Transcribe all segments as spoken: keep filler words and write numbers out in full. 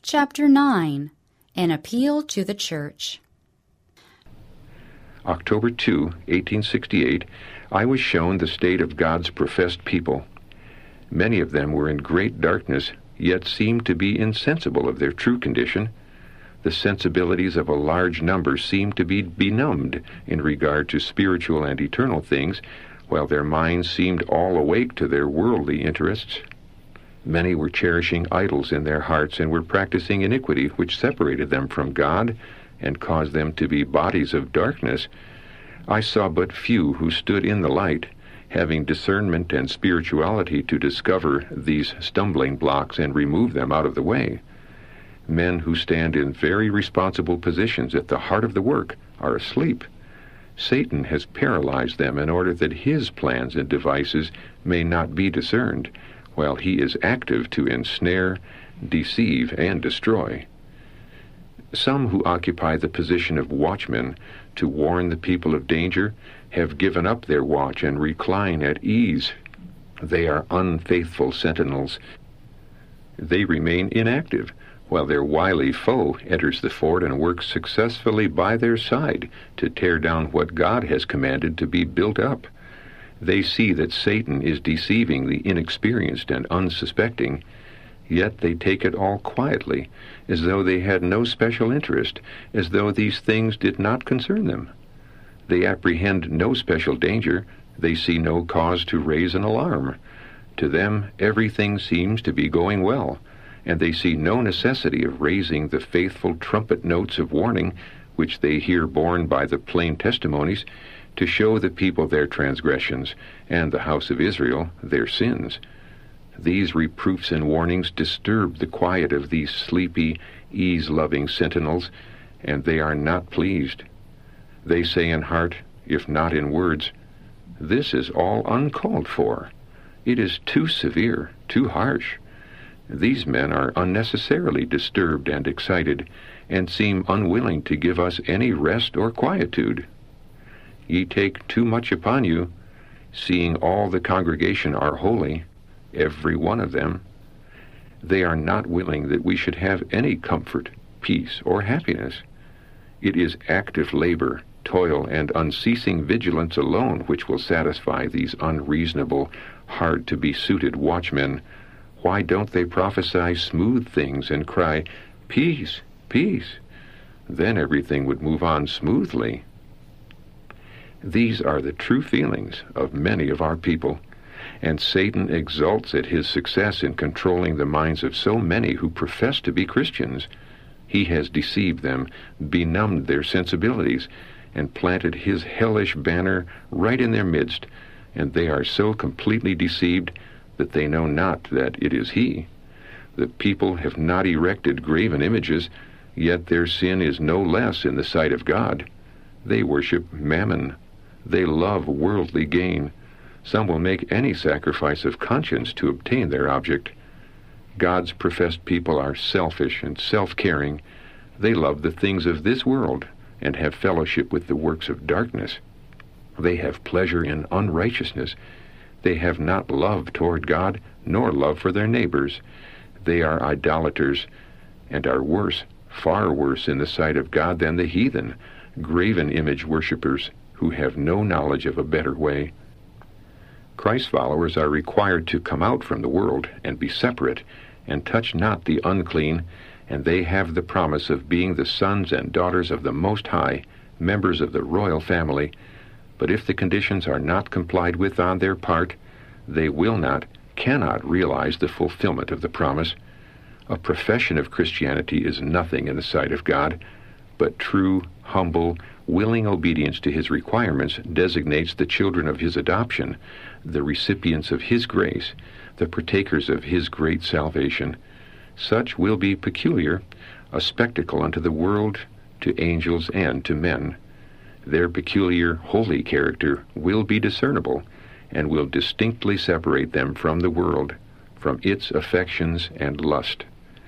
Chapter nine. An Appeal to the Church. October second, eighteen sixty-eight, I was shown the state of God's professed people. Many of them were in great darkness, yet seemed to be insensible of their true condition. The sensibilities of a large number seemed to be benumbed in regard to spiritual and eternal things, while their minds seemed all awake to their worldly interests. Many were cherishing idols in their hearts and were practicing iniquity which separated them from God and caused them to be bodies of darkness. I saw but few who stood in the light, having discernment and spirituality to discover these stumbling blocks and remove them out of the way. Men who stand in very responsible positions at the heart of the work are asleep. Satan has paralyzed them in order that his plans and devices may not be discerned, while he is active to ensnare, deceive, and destroy. Some who occupy the position of watchmen to warn the people of danger have given up their watch and recline at ease. They are unfaithful sentinels. They remain inactive, while their wily foe enters the fort and works successfully by their side to tear down what God has commanded to be built up. They see that Satan is deceiving the inexperienced and unsuspecting, yet they take it all quietly, as though they had no special interest, as though these things did not concern them. They apprehend no special danger. They see no cause to raise an alarm. To them, everything seems to be going well, and they see no necessity of raising the faithful trumpet notes of warning which they hear borne by the plain testimonies, to show the people their transgressions, and the house of Israel their sins. These reproofs and warnings disturb the quiet of these sleepy, ease-loving sentinels, and they are not pleased. They say in heart, if not in words, "This is all uncalled for. It is too severe, too harsh." These men are unnecessarily disturbed and excited, and seem unwilling to give us any rest or quietude. Ye take too much upon you, seeing all the congregation are holy, every one of them. They are not willing that we should have any comfort, peace, or happiness. It is active labor, toil, and unceasing vigilance alone which will satisfy these unreasonable, hard-to-be-suited watchmen. Why don't they prophesy smooth things and cry, "Peace, peace"? Then everything would move on smoothly. These are the true feelings of many of our people, and Satan exults at his success in controlling the minds of so many who profess to be Christians. He has deceived them, benumbed their sensibilities, and planted his hellish banner right in their midst, and they are so completely deceived that they know not that it is he. The people have not erected graven images, yet their sin is no less in the sight of God. They worship mammon. They love worldly gain. Some will make any sacrifice of conscience to obtain their object. God's professed people are selfish and self-caring. They love the things of this world and have fellowship with the works of darkness. They have pleasure in unrighteousness. They have not love toward God, nor love for their neighbors. They are idolaters, and are worse, far worse in the sight of God than the heathen, graven image worshippers, who have no knowledge of a better way. Christ's followers are required to come out from the world and be separate, and touch not the unclean, and they have the promise of being the sons and daughters of the Most High, members of the royal family. But if the conditions are not complied with on their part, they will not, cannot realize the fulfillment of the promise. A profession of Christianity is nothing in the sight of God, but true, humble, willing obedience to his requirements designates the children of his adoption, the recipients of his grace, the partakers of his great salvation. Such will be peculiar, a spectacle unto the world, to angels, and to men. Their peculiar, holy character will be discernible, and will distinctly separate them from the world, from its affections and lust.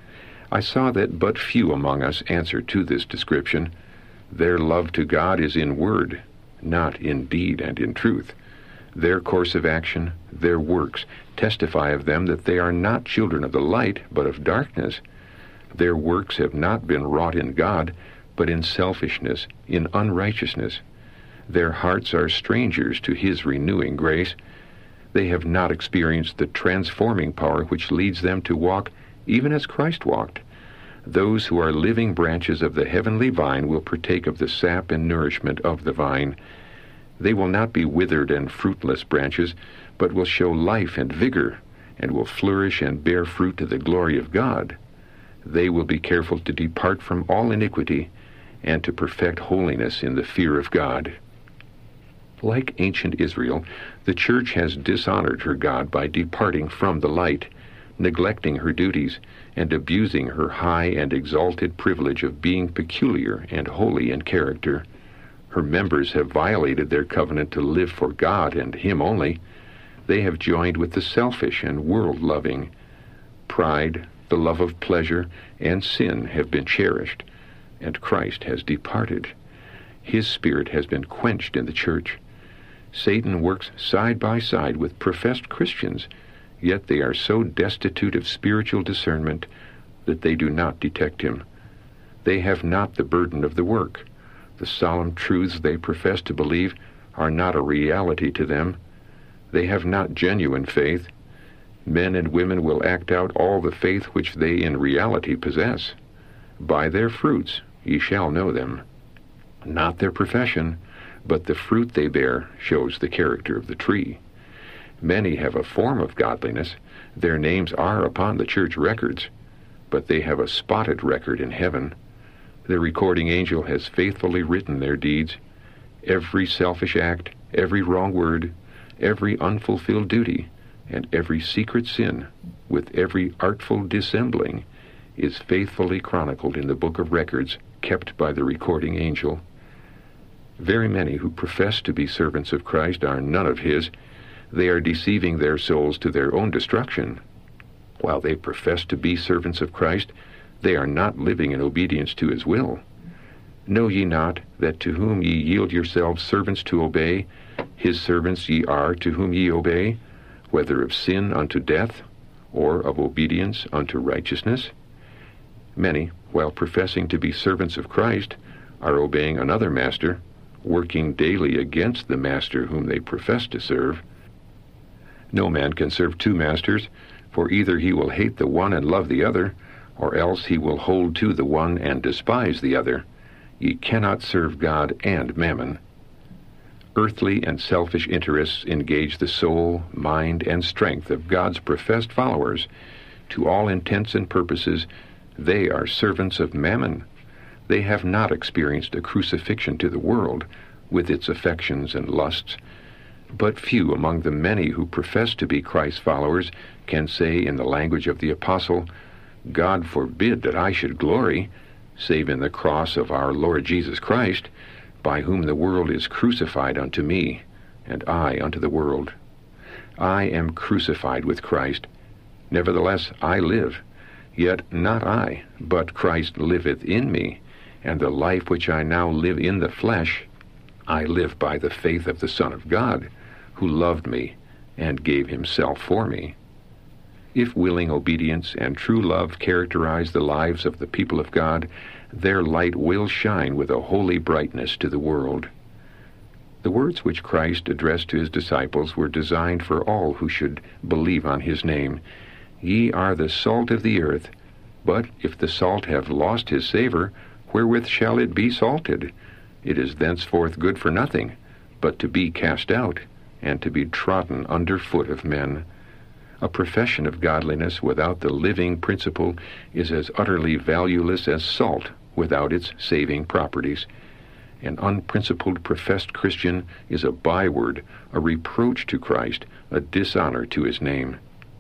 I saw that but few among us answer to this description. Their love to God is in word, not in deed and in truth. Their course of action, their works, testify of them that they are not children of the light, but of darkness. Their works have not been wrought in God, but in selfishness, in unrighteousness. Their hearts are strangers to His renewing grace. They have not experienced the transforming power which leads them to walk even as Christ walked. Those who are living branches of the heavenly vine will partake of the sap and nourishment of the vine. They will not be withered and fruitless branches, but will show life and vigor, and will flourish and bear fruit to the glory of God. They will be careful to depart from all iniquity, and to perfect holiness in the fear of God. Like ancient Israel, the church has dishonored her God by departing from the light, neglecting her duties, and abusing her high and exalted privilege of being peculiar and holy in character. Her members have violated their covenant to live for God and Him only. They have joined with the selfish and world-loving. Pride, the love of pleasure, and sin have been cherished, and Christ has departed. His Spirit has been quenched in the church. Satan works side by side with professed Christians, yet they are so destitute of spiritual discernment that they do not detect him. They have not the burden of the work. The solemn truths they profess to believe are not a reality to them. They have not genuine faith. Men and women will act out all the faith which they in reality possess. By their fruits ye shall know them. Not their profession, but the fruit they bear shows the character of the tree. Many have a form of godliness. Their names are upon the church records, but they have a spotted record in heaven. The recording angel has faithfully written their deeds. Every selfish act, every wrong word, every unfulfilled duty, and every secret sin, with every artful dissembling, is faithfully chronicled in the book of records kept by the recording angel. Very many who profess to be servants of Christ are none of His. They are deceiving their souls to their own destruction. While they profess to be servants of Christ, they are not living in obedience to His will. Know ye not that to whom ye yield yourselves servants to obey, His servants ye are to whom ye obey, whether of sin unto death, or of obedience unto righteousness? Many, while professing to be servants of Christ, are obeying another master, working daily against the master whom they profess to serve. No man can serve two masters, for either he will hate the one and love the other, or else he will hold to the one and despise the other. Ye cannot serve God and mammon. Earthly and selfish interests engage the soul, mind, and strength of God's professed followers. To all intents and purposes, they are servants of mammon. They have not experienced a crucifixion to the world, with its affections and lusts. But few among the many who profess to be Christ's followers can say in the language of the apostle, God forbid that I should glory, save in the cross of our Lord Jesus Christ, by whom the world is crucified unto me, and I unto the world. I am crucified with Christ. Nevertheless I live, yet not I, but Christ liveth in me, and the life which I now live in the flesh, I live by the faith of the Son of God, who loved me and gave Himself for me. If willing obedience and true love characterize the lives of the people of God, their light will shine with a holy brightness to the world. The words which Christ addressed to His disciples were designed for all who should believe on His name. Ye are the salt of the earth, but if the salt have lost his savor, wherewith shall it be salted? It is thenceforth good for nothing, but to be cast out, and to be trodden under foot of men. A profession of godliness without the living principle is as utterly valueless as salt without its saving properties. An unprincipled professed Christian is a byword, a reproach to Christ, a dishonor to His name.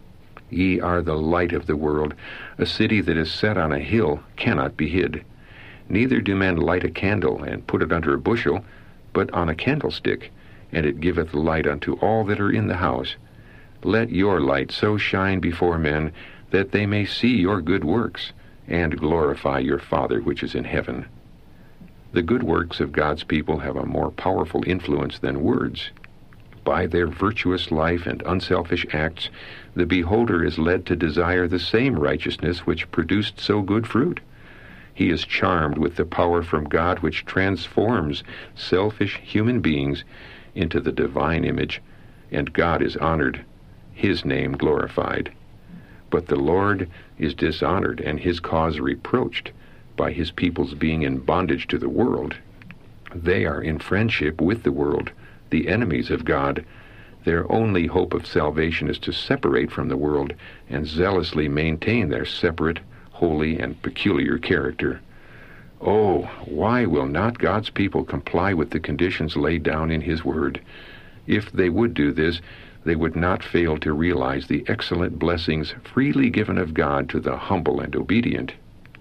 Ye are the light of the world. A city that is set on a hill cannot be hid. Neither do men light a candle and put it under a bushel, but on a candlestick, and it giveth light unto all that are in the house. Let your light so shine before men, that they may see your good works, and glorify your Father which is in heaven. The good works of God's people have a more powerful influence than words. By their virtuous life and unselfish acts, the beholder is led to desire the same righteousness which produced so good fruit. He is charmed with the power from God which transforms selfish human beings into the divine image, and God is honored, his name glorified. But the Lord is dishonored and his cause reproached by his people's being in bondage to the world. They are in friendship with the world, the enemies of God. Their only hope of salvation is to separate from the world and zealously maintain their separate, holy, and peculiar character. Oh, why will not God's people comply with the conditions laid down in his word? If they would do this, they would not fail to realize the excellent blessings freely given of God to the humble and obedient.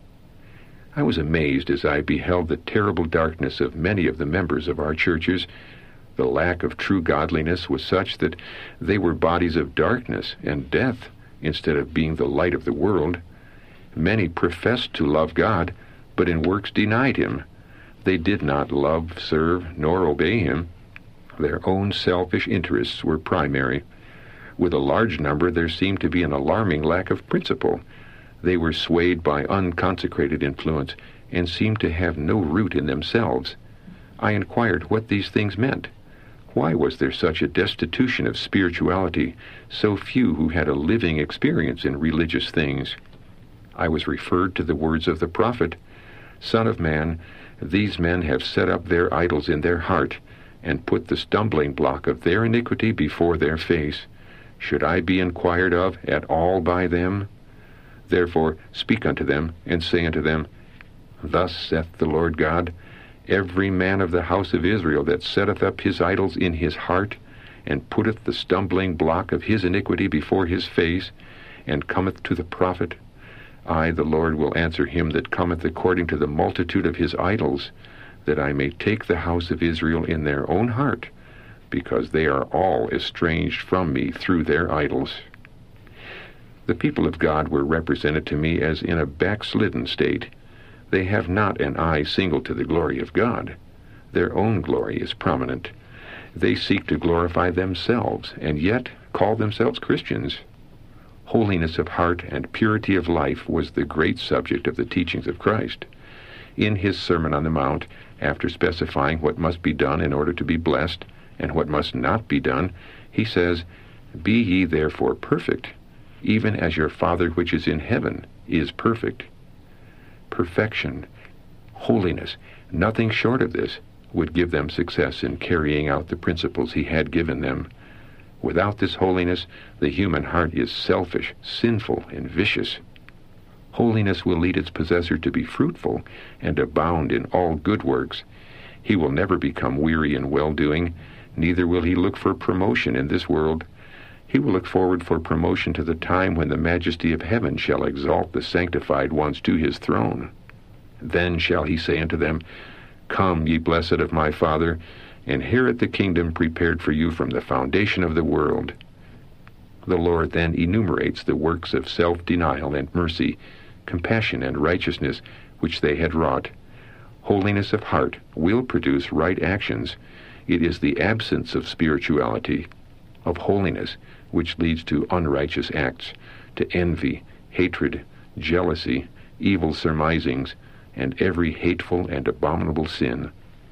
I was amazed as I beheld the terrible darkness of many of the members of our churches. The lack of true godliness was such that they were bodies of darkness and death instead of being the light of the world. Many professed to love God, but in works denied him. They did not love, serve, nor obey him. Their own selfish interests were primary. With a large number, there seemed to be an alarming lack of principle. They were swayed by unconsecrated influence and seemed to have no root in themselves. I inquired what these things meant. Why was there such a destitution of spirituality, so few who had a living experience in religious things? I was referred to the words of the prophet, "Son of man, these men have set up their idols in their heart, and put the stumbling block of their iniquity before their face. Should I be inquired of at all by them? Therefore speak unto them, and say unto them, Thus saith the Lord God, Every man of the house of Israel that setteth up his idols in his heart, and putteth the stumbling block of his iniquity before his face, and cometh to the prophet, I, the Lord, will answer him that cometh according to the multitude of his idols, that I may take the house of Israel in their own heart, because they are all estranged from me through their idols." The people of God were represented to me as in a backslidden state. They have not an eye single to the glory of God. Their own glory is prominent. They seek to glorify themselves, and yet call themselves Christians. Holiness of heart and purity of life was the great subject of the teachings of Christ. In his Sermon on the Mount, after specifying what must be done in order to be blessed, and what must not be done, he says, "Be ye therefore perfect, even as your Father which is in heaven is perfect." Perfection, holiness, nothing short of this would give them success in carrying out the principles he had given them. Without this holiness, the human heart is selfish, sinful, and vicious. Holiness will lead its possessor to be fruitful and abound in all good works. He will never become weary in well-doing, neither will he look for promotion in this world. He will look forward for promotion to the time when the majesty of heaven shall exalt the sanctified ones to his throne. Then shall he say unto them, Come, ye blessed of my Father, inherit the kingdom prepared for you from the foundation of the world. The Lord then enumerates the works of self-denial and mercy, compassion and righteousness which they had wrought. Holiness of heart will produce right actions. It is the absence of spirituality, of holiness, which leads to unrighteous acts, to envy, hatred, jealousy, evil surmisings, and every hateful and abominable sin.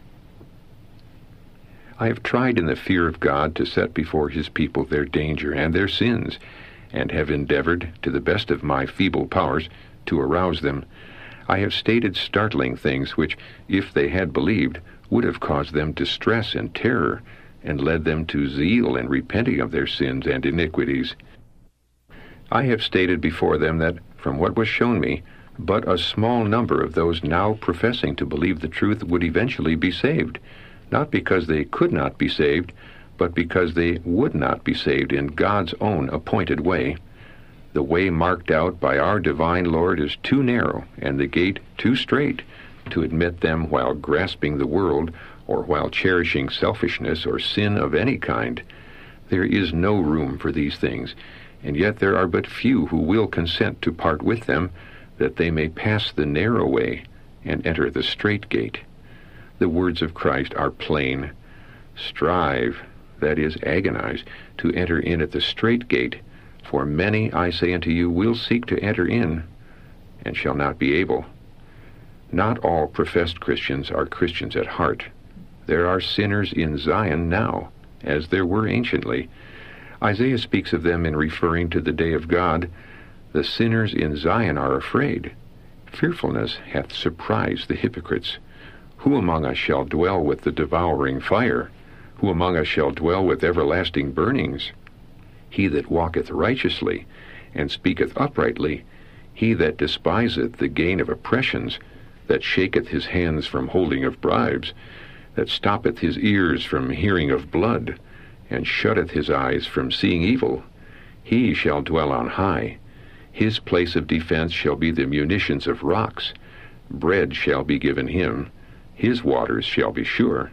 I have tried in the fear of God to set before his people their danger and their sins, and have endeavored, to the best of my feeble powers, to arouse them. I have stated startling things which, if they had believed, would have caused them distress and terror, and led them to zeal in repenting of their sins and iniquities. I have stated before them that, from what was shown me, but a small number of those now professing to believe the truth would eventually be saved, not because they could not be saved, but because they would not be saved in God's own appointed way. The way marked out by our divine Lord is too narrow, and the gate too strait, to admit them while grasping the world, or while cherishing selfishness or sin of any kind. There is no room for these things, and yet there are but few who will consent to part with them, that they may pass the narrow way and enter the strait gate. The words of Christ are plain. Strive, that is, agonize, to enter in at the strait gate, For many, I say unto you, will seek to enter in, and shall not be able. Not all professed Christians are Christians at heart. There are sinners in Zion now, as there were anciently. Isaiah speaks of them in referring to the day of God. The sinners in Zion are afraid. Fearfulness hath surprised the hypocrites. Who among us shall dwell with the devouring fire? Who among us shall dwell with everlasting burnings? He that walketh righteously, and speaketh uprightly, he that despiseth the gain of oppressions, that shaketh his hands from holding of bribes, that stoppeth his ears from hearing of blood, and shutteth his eyes from seeing evil, he shall dwell on high. His place of defense shall be the munitions of rocks. Bread shall be given him. His waters shall be sure.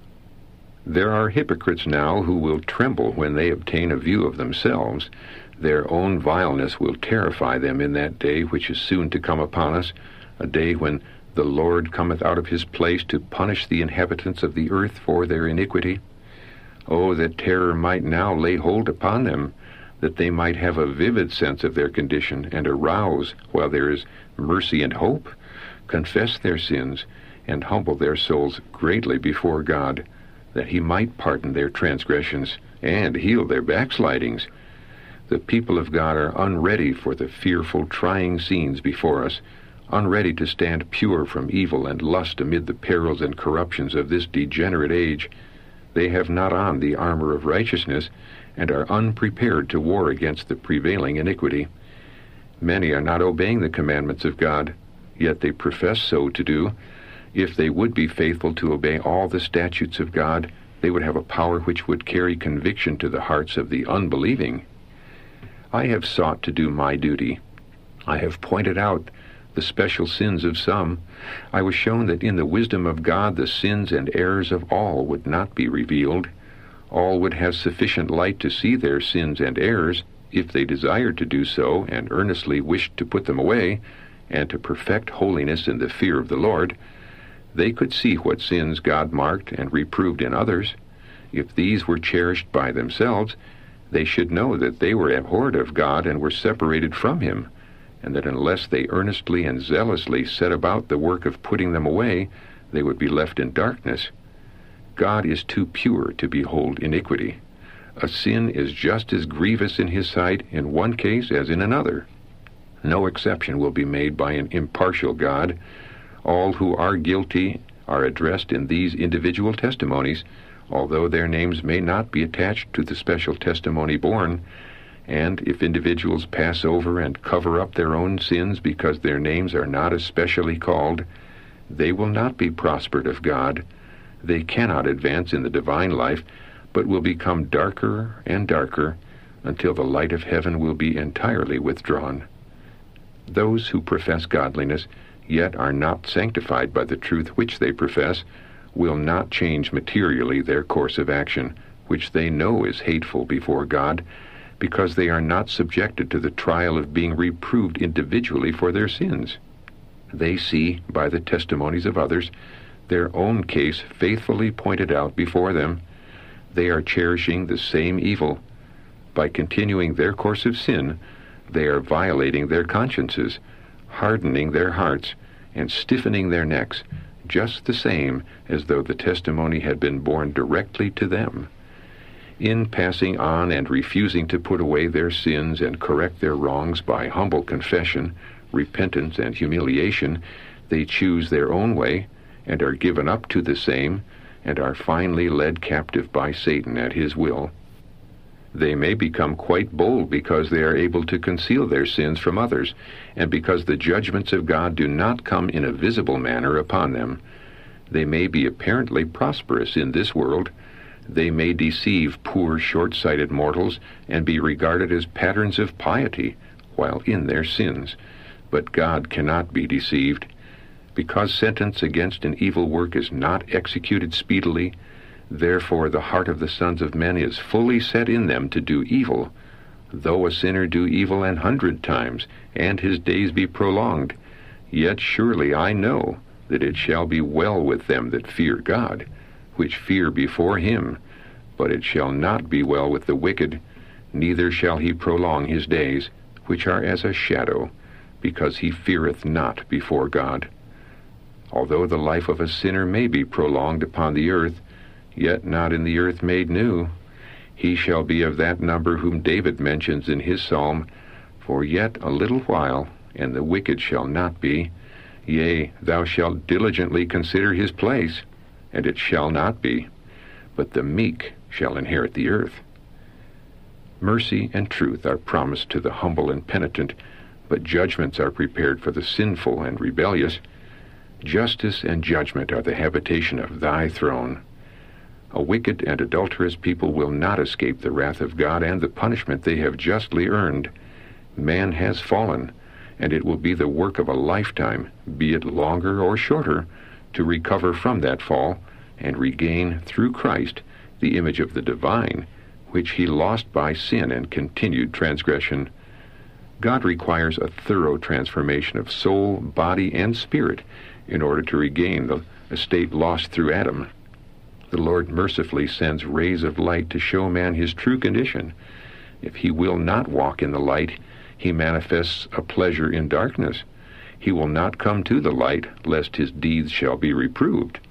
There are hypocrites now who will tremble when they obtain a view of themselves. Their own vileness will terrify them in that day which is soon to come upon us, a day when the Lord cometh out of his place to punish the inhabitants of the earth for their iniquity. Oh, that terror might now lay hold upon them, that they might have a vivid sense of their condition, and arouse, while there is mercy and hope, confess their sins, and humble their souls greatly before God, that he might pardon their transgressions and heal their backslidings. The people of God are unready for the fearful, trying scenes before us, unready to stand pure from evil and lust amid the perils and corruptions of this degenerate age. They have not on the armor of righteousness, and are unprepared to war against the prevailing iniquity. Many are not obeying the commandments of God, yet they profess so to do. If they would be faithful to obey all the statutes of God, they would have a power which would carry conviction to the hearts of the unbelieving. I have sought to do my duty. I have pointed out the special sins of some. I was shown that in the wisdom of God the sins and errors of all would not be revealed. All would have sufficient light to see their sins and errors, if they desired to do so and earnestly wished to put them away, and to perfect holiness in the fear of the Lord. They could see what sins God marked and reproved in others. If these were cherished by themselves, they should know that they were abhorred of God and were separated from him, and that unless they earnestly and zealously set about the work of putting them away, they would be left in darkness. God is too pure to behold iniquity. A sin is just as grievous in his sight in one case as in another. No exception will be made by an impartial God. All who are guilty are addressed in these individual testimonies, although their names may not be attached to the special testimony borne. And if individuals pass over and cover up their own sins because their names are not especially called, they will not be prospered of God. They cannot advance in the divine life, but will become darker and darker until the light of heaven will be entirely withdrawn. Those who profess godliness, yet are not sanctified by the truth which they profess, will not change materially their course of action, which they know is hateful before God, because they are not subjected to the trial of being reproved individually for their sins. They see, by the testimonies of others, their own case faithfully pointed out before them. They are cherishing the same evil. By continuing their course of sin, they are violating their consciences, hardening their hearts, and stiffening their necks, just the same as though the testimony had been borne directly to them. In passing on and refusing to put away their sins and correct their wrongs by humble confession, repentance, and humiliation, they choose their own way, and are given up to the same, and are finally led captive by Satan at his will. They may become quite bold because they are able to conceal their sins from others, and because the judgments of God do not come in a visible manner upon them. They may be apparently prosperous in this world. They may deceive poor, short-sighted mortals and be regarded as patterns of piety while in their sins. But God cannot be deceived. Because sentence against an evil work is not executed speedily, therefore the heart of the sons of men is fully set in them to do evil. Though a sinner do evil an hundred times, and his days be prolonged, yet surely I know that it shall be well with them that fear God, which fear before him. But it shall not be well with the wicked. neither shall he prolong his days, which are as a shadow, because he feareth not before God. Although the life of a sinner may be prolonged upon the earth, yet not in the earth made new. He shall be of that number whom David mentions in his psalm, For yet a little while, and the wicked shall not be. Yea, thou shalt diligently consider his place, and it shall not be. But the meek shall inherit the earth. Mercy and truth are promised to the humble and penitent, but judgments are prepared for the sinful and rebellious. Justice and judgment are the habitation of thy throne. A wicked and adulterous people will not escape the wrath of God and the punishment they have justly earned. Man has fallen, and it will be the work of a lifetime, be it longer or shorter, to recover from that fall and regain, through Christ, the image of the divine, which he lost by sin and continued transgression. God requires a thorough transformation of soul, body, and spirit in order to regain the estate lost through Adam. The Lord mercifully sends rays of light to show man his true condition. If he will not walk in the light, he manifests a pleasure in darkness. He will not come to the light, lest his deeds shall be reproved.